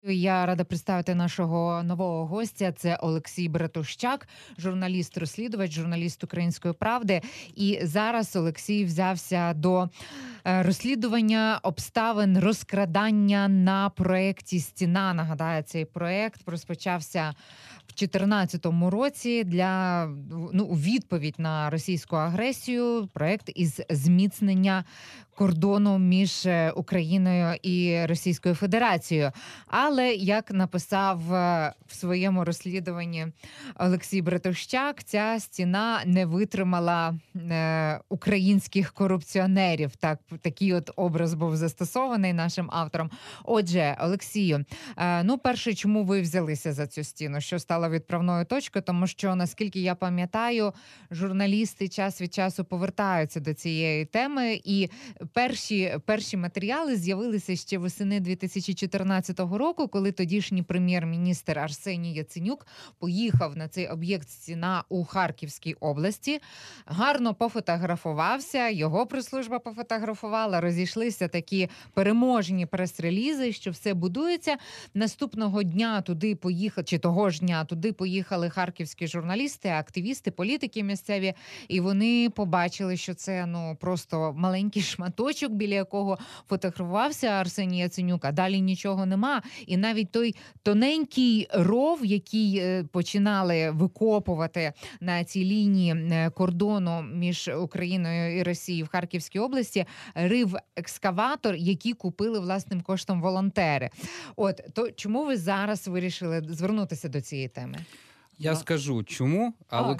Я рада представити нашого нового гостя. Це Олексій Братущак, журналіст-розслідувач, журналіст «Української правди». І зараз Олексій взявся до розслідування обставин розкрадання на проєкті «Стіна». Нагадаю, цей проєкт розпочався в 2014 році у відповідь на російську агресію. Проєкт із зміцнення кордону між Україною і Російською Федерацією. Але, як написав в своєму розслідуванні Олексій Братущак, ця стіна не витримала українських корупціонерів. Такий от образ був застосований нашим автором. Отже, Олексію, перше, чому ви взялися за цю стіну? Що стало відправною точкою? Тому що, наскільки я пам'ятаю, журналісти час від часу повертаються до цієї теми, і перші матеріали з'явилися ще восени 2014 року, коли тодішній прем'єр-міністр Арсеній Яценюк поїхав на цей об'єкт «Стіна» у Харківській області, гарно пофотографувався, його прес-служба пофотографувала, розійшлися такі переможні прес-релізи, що все будується. Наступного дня туди поїхали, чи того ж дня туди поїхали харківські журналісти, активісти, політики місцеві, і вони побачили, що це просто маленький шматочок, біля якого фотографувався Арсеній Яценюк, а далі нічого нема. І навіть той тоненький ров, який починали викопувати на цій лінії кордону між Україною і Росією в Харківській області, рив екскаватор, який купили власним коштом волонтери. То чому ви зараз вирішили звернутися до цієї теми? Я скажу, чому.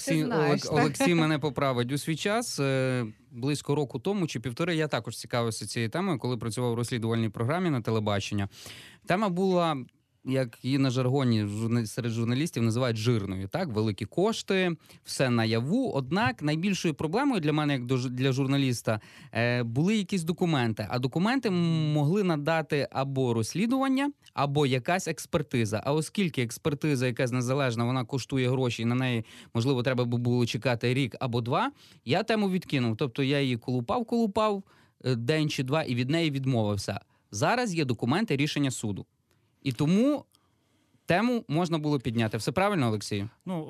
Олексій мене поправить. У свій час, близько року тому чи півтори, я також цікавився цією темою, коли працював у розслідувальній програмі на телебачення. Тема була, як її на жаргоні серед журналістів називають, жирною. Так? Великі кошти, все наяву. Однак найбільшою проблемою для мене, як для журналіста, були якісь документи. А документи могли надати або розслідування, або якась експертиза. А оскільки експертиза якась незалежна, вона коштує гроші, і на неї, можливо, треба було чекати рік або два, я тему відкинув. Тобто я її колупав день чи два і від неї відмовився. Зараз є документи рішення суду. І тому тему можна було підняти. Все правильно, Олексію?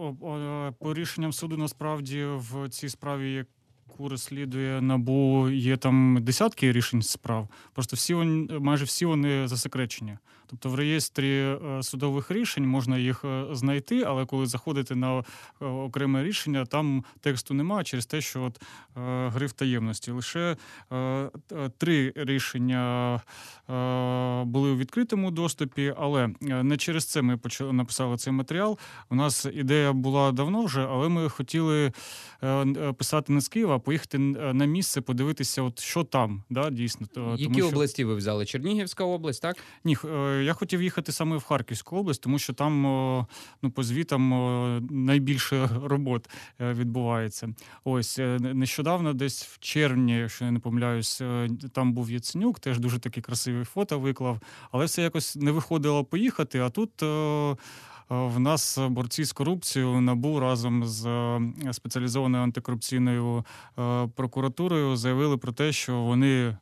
По рішенням суду, насправді, в цій справі, яку розслідує НАБУ, є там десятки рішень справ. Просто майже всі вони засекречені. Тобто в реєстрі судових рішень можна їх знайти, але коли заходите на окреме рішення, там тексту немає через те, що гриф таємності. Лише 3 рішення були у відкритому доступі, але не через це ми написали цей матеріал. У нас ідея була давно вже, але ми хотіли писати не з Києва, а поїхати на місце, подивитися, що там, дійсно. Які області ви взяли? Чернігівська область, так? Ні, я хотів їхати саме в Харківську область, тому що там, по звітам, найбільше робот відбувається. Нещодавно, десь в червні, якщо я не помиляюсь, там був Яценюк, теж дуже такі красиві фото виклав, але все якось не виходило поїхати, а тут в нас борці з корупцією НАБУ разом з спеціалізованою антикорупційною прокуратурою заявили про те, що вони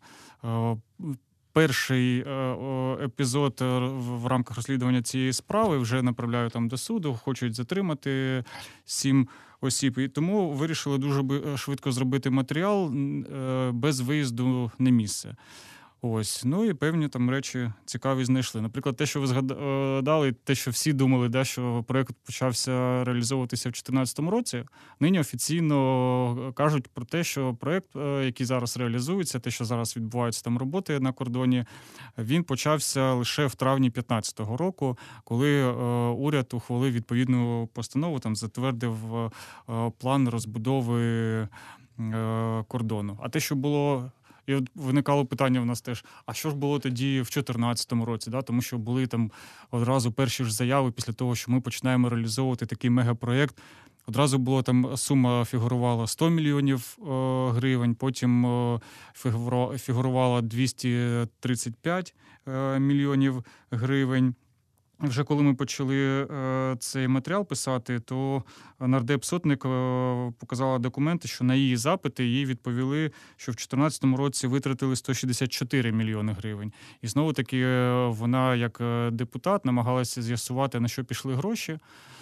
перший епізод в рамках розслідування цієї справи вже направляють там до суду, хочуть затримати 7 осіб. І тому вирішили дуже швидко зробити матеріал без виїзду на місце. І певні там речі цікаві знайшли. Наприклад, те, що ви згадали, те, що всі думали, що проєкт почався реалізовуватися в 2014 році, нині офіційно кажуть про те, що проєкт, який зараз реалізується, те, що зараз відбуваються там роботи на кордоні, він почався лише в травні 2015 року, коли уряд ухвалив відповідну постанову, там затвердив план розбудови кордону. А те, що було... І виникало питання в нас теж, а що ж було тоді в 2014 році? Тому що були там одразу перші ж заяви після того, що ми починаємо реалізовувати такий мегапроєкт. Одразу було там, сума фігурувала 100 мільйонів гривень, потім фігурувала 235 мільйонів гривень. вже коли ми почали цей матеріал писати, то нардеп Сотник показала документи, що на її запити їй відповіли, що в 2014 році витратили 164 мільйони гривень. І знову-таки вона, як депутат, намагалася з'ясувати, на що пішли гроші.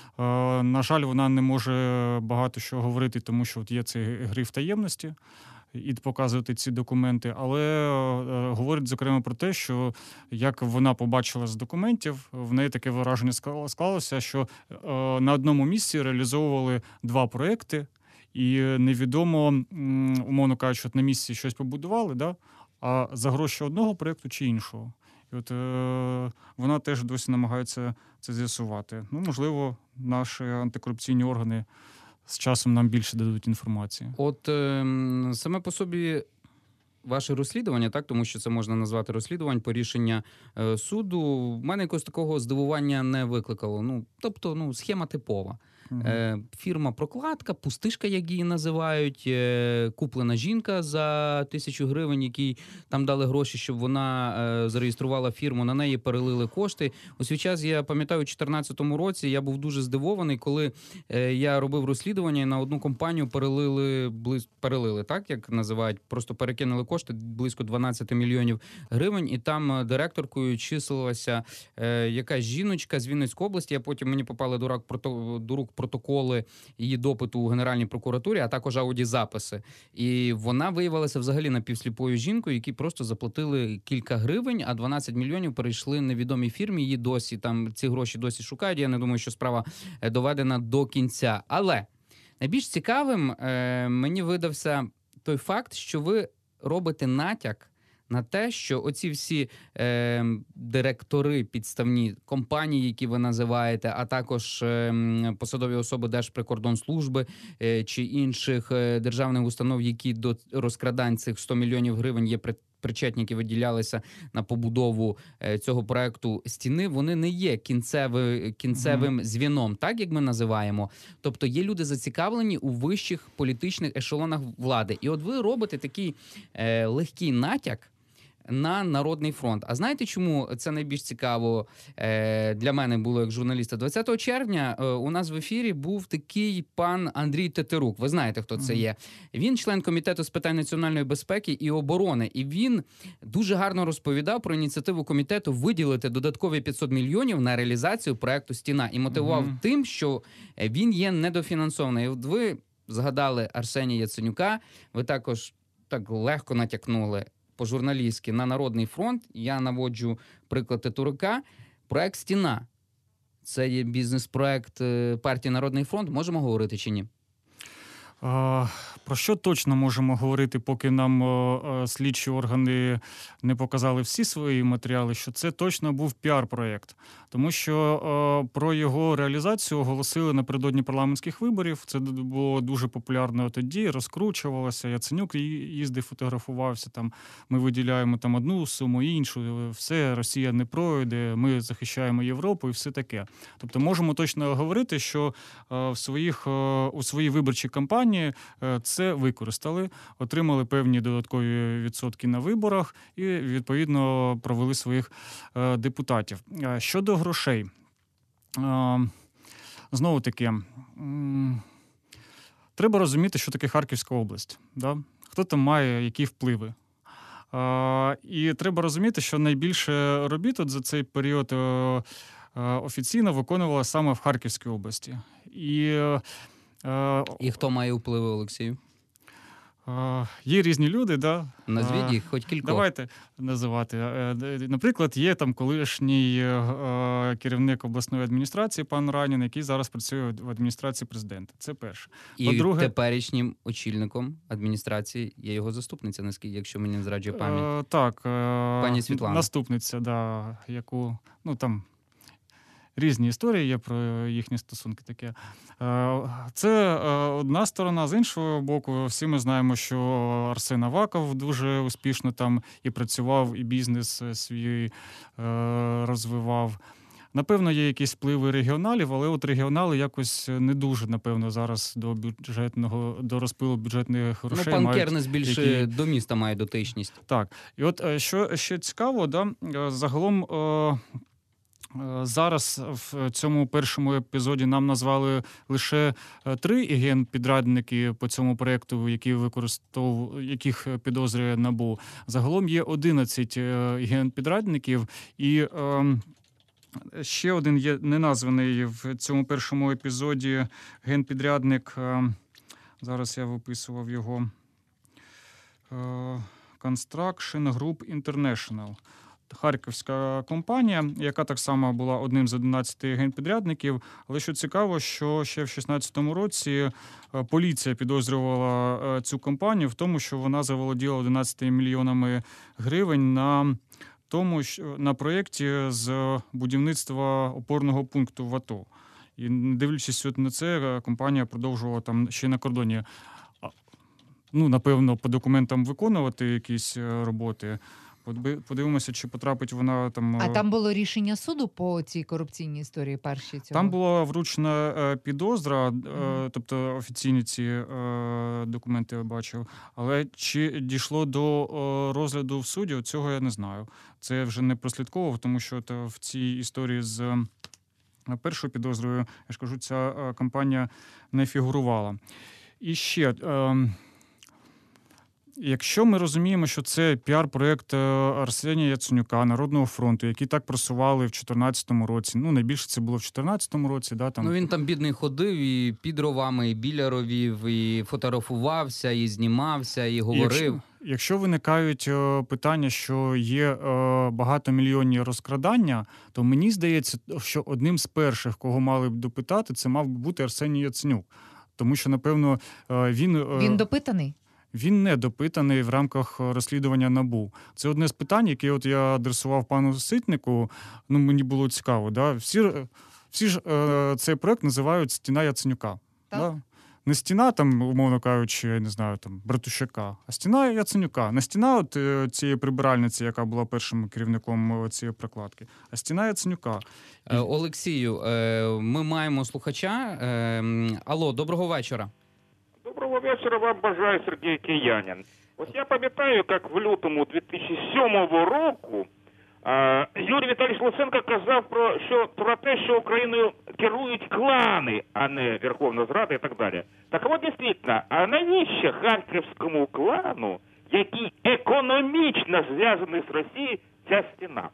На жаль, вона не може багато що говорити, тому що от є цей гриф таємності і показувати ці документи, але говорить, зокрема, про те, що як вона побачила з документів, в неї таке враження склалося, що на одному місці реалізовували 2 проекти, і невідомо, умовно кажучи, на місці щось побудували, да? А за гроші одного проекту чи іншого. І от вона теж досі намагається це з'ясувати. Ну, можливо, наші антикорупційні органи з часом нам більше дадуть інформації. От саме по собі ваше розслідування, так, тому що це можна назвати розслідувань по рішення суду, в мене якогось такого здивування не викликало. Тобто, схема типова. Фірма «Прокладка», пустишка, як її називають, куплена жінка за 1000 гривень, якій там дали гроші, щоб вона зареєструвала фірму, на неї перелили кошти. У свій час, я пам'ятаю, у 2014 році я був дуже здивований, коли я робив розслідування і на одну компанію перелили, так, як називають, просто перекинули кошти, близько 12 мільйонів гривень, і там директоркою числилася якась жіночка з Вінницької області, а потім мені попали до рук протоколи її допиту у Генеральній прокуратурі, а також аудіозаписи. І вона виявилася взагалі напівсліпою жінкою, які просто заплатили кілька гривень, а 12 мільйонів перейшли невідомій фірмі. Її досі, там ці гроші досі шукають. Я не думаю, що справа доведена до кінця. Але найбільш цікавим мені видався той факт, що ви робите натяк на те, що оці всі директори, підставні компанії, які ви називаєте, а також посадові особи Держприкордонслужби чи інших державних установ, які до розкрадань цих 100 мільйонів гривень є причетні, які виділялися на побудову цього проекту стіни, вони не є кінцевим звіном, так як ми називаємо. Тобто є люди зацікавлені у вищих політичних ешелонах влади. І от ви робите такий легкий натяк на Народний фронт. А знаєте, чому це найбільш цікаво для мене було як журналіста? 20 червня у нас в ефірі був такий пан Андрій Тетерук. Ви знаєте, хто це є. Він член Комітету з питань національної безпеки і оборони. І він дуже гарно розповідав про ініціативу комітету виділити додаткові 500 мільйонів на реалізацію проекту «Стіна». І мотивував тим, що він є недофінансований. І от ви згадали Арсенія Яценюка, ви також так легко натякнули по-журналістськи на Народний фронт. Я наводжу приклад Тетерука. Проект «Стіна» – це є бізнес-проект партії Народний фронт. Можемо говорити чи ні? Про що точно можемо говорити, поки нам слідчі органи не показали всі свої матеріали, що це точно був піар-проєкт. Тому що про його реалізацію оголосили напередодні парламентських виборів. Це було дуже популярно тоді, розкручувалося. Яценюк їздив, фотографувався. Там, ми виділяємо там одну суму, іншу. Все, Росія не пройде, ми захищаємо Європу і все таке. Тобто можемо точно говорити, що у своїй виборчій кампанії це використали, отримали певні додаткові відсотки на виборах і, відповідно, провели своїх депутатів. Щодо грошей, знову-таки, треба розуміти, що таке Харківська область. Да? Хто там має які впливи. І треба розуміти, що найбільше робіт за цей період офіційно виконувала саме в Харківській області. І хто має впливи, Олексію? Є різні люди, да? Назвіть їх, хоч кількох. Давайте називати. Наприклад, є там колишній керівник обласної адміністрації, пан Ранін, який зараз працює в адміністрації президента. Це перше. І по-друге, теперішнім очільником адміністрації є його заступниця, наскільки, якщо мені не зраджує пам'ять. Так. Пані Світлана. Наступниця, да, яку, там різні історії є про їхні стосунки таке. Це одна сторона. З іншого боку, всі ми знаємо, що Арсен Аваков дуже успішно там і працював, і бізнес свій розвивав. Напевно, є якісь впливи регіоналів, але от регіонали якось не дуже, напевно, зараз до розпилу бюджетних грошей. Пан Кернес більше до міста має дотичність. Так. І от що ще цікаво, да, загалом Зараз в цьому першому епізоді нам назвали лише 3 генпідрядники по цьому проєкту, яких підозрює НАБУ. Загалом є 11 генпідрядників, і ще один є неназваний в цьому першому епізоді генпідрядник. Зараз я виписував його. Construction Group International. Харківська компанія, яка так само була одним з 11 генпідрядників. Але що цікаво, що ще в 2016 році поліція підозрювала цю компанію в тому, що вона заволоділа 11 мільйонами гривень на проєкті з будівництва опорного пункту в АТО. І не дивлячись на це, компанія продовжувала там ще на кордоні, напевно, по документам виконувати якісь роботи. Подивимося, чи потрапить вона там. А там було рішення суду по цій корупційній історії першій цього? Там була вручена підозра, тобто офіційні ці документи я бачив. Але чи дійшло до розгляду в суді, цього я не знаю. Це я вже не прослідковував, тому що в цій історії з першою підозрою, я ж кажу, ця компанія не фігурувала. І ще... Якщо ми розуміємо, що це піар-проєкт Арсенія Яценюка, Народного фронту, який так просували в 2014 році, найбільше це було в 2014 році. Да, там. Він там, бідний, ходив і під ровами, і біля ровів, і фотографувався, і знімався, і говорив. Якщо виникають питання, що є багатомільйонні розкрадання, то мені здається, що одним з перших, кого мали б допитати, це мав би бути Арсеній Яценюк. Тому що, напевно, він... Він допитаний? Він не допитаний в рамках розслідування НАБУ. Це одне з питань, яке я адресував пану Ситнику. Мені було цікаво. Да? Всі ж цей проект називають «Стіна Яценюка». Да? Не стіна, там, умовно кажучи, я не знаю, там, Братущака, а стіна Яценюка. Не стіна цієї прибиральниці, яка була першим керівником цієї прокладки, а стіна Яценюка. Олексію, ми маємо слухача. Алло, доброго вечора. Доброго вечора вам бажаю, Сергій Киянин. Ось я пам'ятаю, як в лютому 2007 року Юрій Віталійович Луценко казав про те, що Україною керують клани, а не Верховна Рада і так далі. Так от, дійсно, а навіщо харківському клану, який економічно зв'язаний з Росією, ця стіна?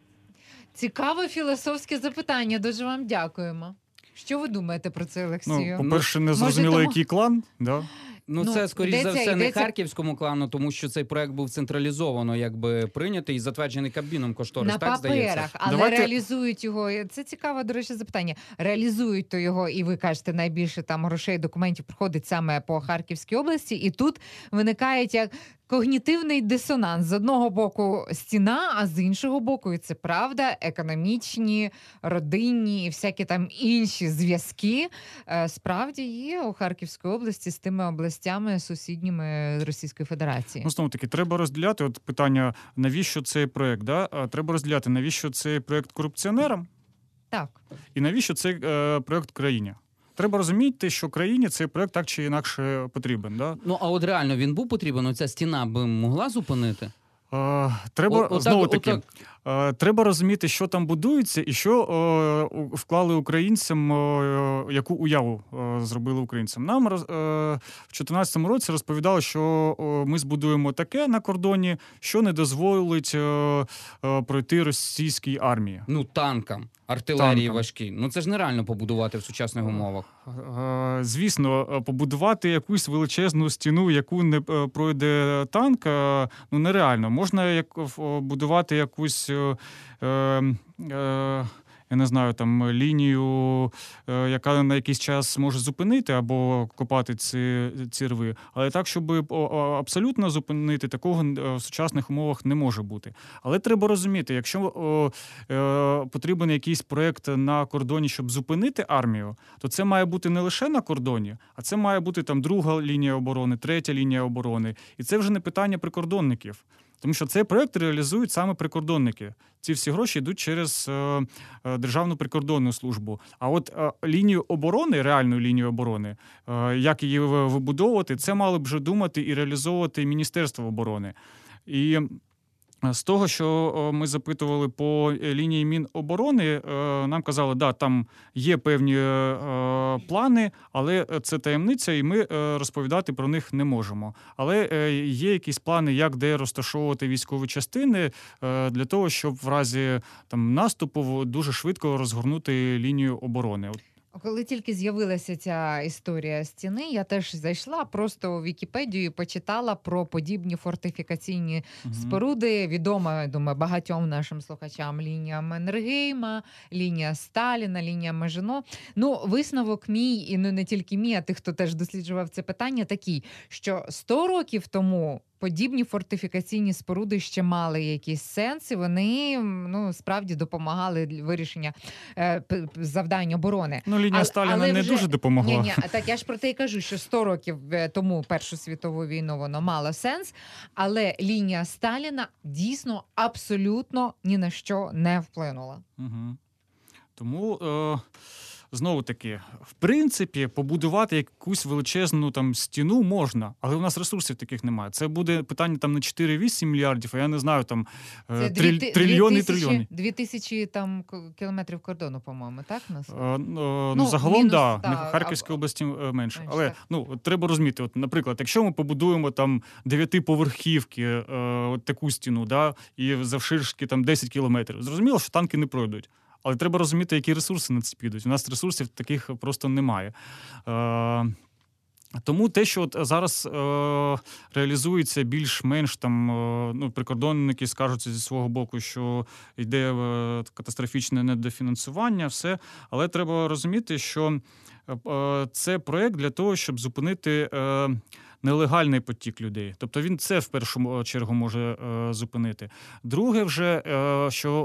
Цікаве філософське запитання. Дуже вам дякуємо. Що ви думаєте про це, Олексію? По-перше, не зрозуміло, який клан, да? Це, скоріш за все, не харківському клану, тому що цей проект був централізовано прийнятий і затверджений Кабміном кошторис, на так, здається? На паперах, але реалізують його. Це цікаве, до речі, запитання. Реалізують то його, і ви кажете, найбільше там грошей, документів проходить саме по Харківській області, і тут виникає як когнітивний дисонанс. З одного боку стіна, а з іншого боку, і це правда, економічні, родинні і всякі там інші зв'язки справді є у Харківській області з тими областями сусідніми Російської Федерації. Знову таки, треба розділяти питання, навіщо цей проєкт. Да? Треба розділяти, навіщо цей проєкт корупціонерам, так, і навіщо цей проєкт країні. Треба розуміти, що країні цей проєкт так чи інакше потрібен. Да? А от реально він був потрібен? Оця стіна би могла зупинити? Треба розуміти, що там будується і що вклали українцям, яку уяву зробили українцям. Нам в 2014 році розповідали, що ми збудуємо таке на кордоні, що не дозволить пройти російській армії. Танкам. Артилерії важкі. Це ж нереально побудувати в сучасних умовах. Звісно, побудувати якусь величезну стіну, яку не пройде танк, нереально. Можна будувати якусь, я не знаю, там лінію, яка на якийсь час може зупинити або копати ці рви. Але так, щоб абсолютно зупинити, такого в сучасних умовах не може бути. Але треба розуміти, якщо потрібен якийсь проєкт на кордоні, щоб зупинити армію, то це має бути не лише на кордоні, а це має бути там друга лінія оборони, третя лінія оборони. І це вже не питання прикордонників. Тому що цей проєкт реалізують саме прикордонники. Ці всі гроші йдуть через Державну прикордонну службу. А от лінію оборони, реальну лінію оборони, як її вибудовувати, це мали б вже думати і реалізовувати Міністерство оборони. І З того, що ми запитували по лінії Міноборони, нам казали, да, там є певні плани, але це таємниця, і ми розповідати про них не можемо. Але є якісь плани, як де розташовувати військові частини для того, щоб в разі там наступу дуже швидко розгорнути лінію оборони. Коли тільки з'явилася ця історія стіни, я теж зайшла просто в Вікіпедію і почитала про подібні фортифікаційні споруди. Відома, я думаю, багатьом нашим слухачам лінія Маннергейма, лінія Сталіна, лінія Мажино. Ну, висновок мій, і не тільки мій, а тих, хто теж досліджував це питання, такий, що 100 років тому подібні фортифікаційні споруди ще мали якісь сенси, вони справді допомагали вирішення завдань оборони. Ну, лінія Сталіна не дуже допомогла. Ні, так я ж про те й кажу, що 100 років тому Першу світову війну воно мало сенс, але лінія Сталіна дійсно абсолютно ні на що не вплинула. Угу. Тому... Знову таки, в принципі, побудувати якусь величезну там стіну можна, але у нас ресурсів таких немає. Це буде питання там не 4-8 мільярдів, а я не знаю, там трильйони. 2000 там кілометрів кордону, по-моєму, так? Загалом, мінус, да. В Харківській області менше. Але треба розуміти, от, наприклад, якщо ми побудуємо там 9-поверхівки, от таку стіну, да, і завширшки там 10 кілометрів, зрозуміло, що танки не пройдуть. Але треба розуміти, які ресурси на це підуть. У нас ресурсів таких просто немає. Тому те, що от зараз реалізується більш-менш там, прикордонники скажуться зі свого боку, що йде катастрофічне недофінансування, все. Але треба розуміти, що це проєкт для того, щоб зупинити нелегальний потік людей. Тобто він це в першу чергу може зупинити. Друге вже, що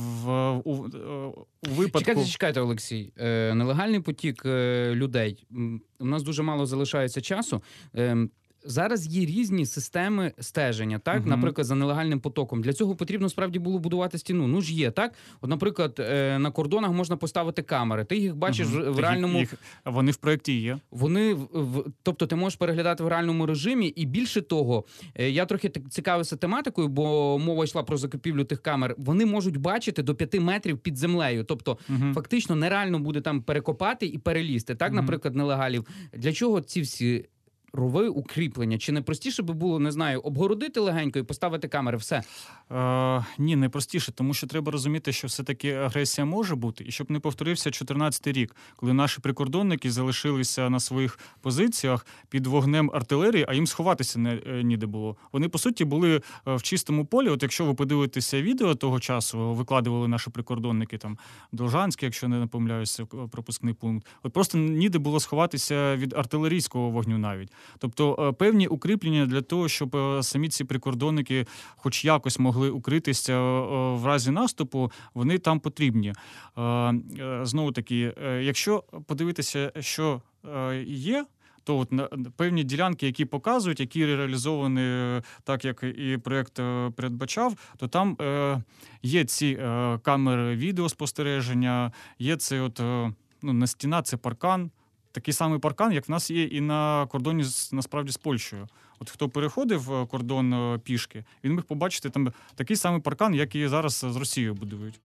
у випадку... Чекайте, Олексій. Нелегальний потік людей. У нас дуже мало залишається часу. Зараз є різні системи стеження, так? Наприклад, за нелегальним потоком. Для цього потрібно справді було будувати стіну. Ну ж є, так? От, наприклад, на кордонах можна поставити камери. Ти їх бачиш в реальному... Вони в проєкті є. Тобто ти можеш переглядати в реальному режимі. І більше того, я трохи цікавився тематикою, бо мова йшла про закупівлю тих камер. Вони можуть бачити до 5 метрів під землею. Тобто, фактично, нереально буде там перекопати і перелізти. Так, наприклад, нелегалів. Для чого ці всі рови, укріплення? Чи не простіше би було, не знаю, обгородити легенько і поставити камери, все? Ні, не простіше, тому що треба розуміти, що все-таки агресія може бути, і щоб не повторився 14-й рік, коли наші прикордонники залишилися на своїх позиціях під вогнем артилерії, а їм сховатися ніде було. Вони, по суті, були в чистому полі. От якщо ви подивитеся відео того часу, викладували наші прикордонники, там, Должанський, якщо не помиляюся, пропускний пункт, от просто ніде було сховатися від артилерійського вогню навіть. Тобто певні укріплення для того, щоб самі ці прикордонники хоч якось могли укритися в разі наступу, вони там потрібні. Знову таки, якщо подивитися, що є, то от певні ділянки, які показують, які реалізовані так, як і проєкт передбачав, то там є ці камери відеоспостереження, є це от, не стіна, це паркан. Такий самий паркан, як в нас є і на кордоні насправді з Польщею. От хто переходив кордон пішки, він міг побачити там такий самий паркан, як і зараз з Росією будують.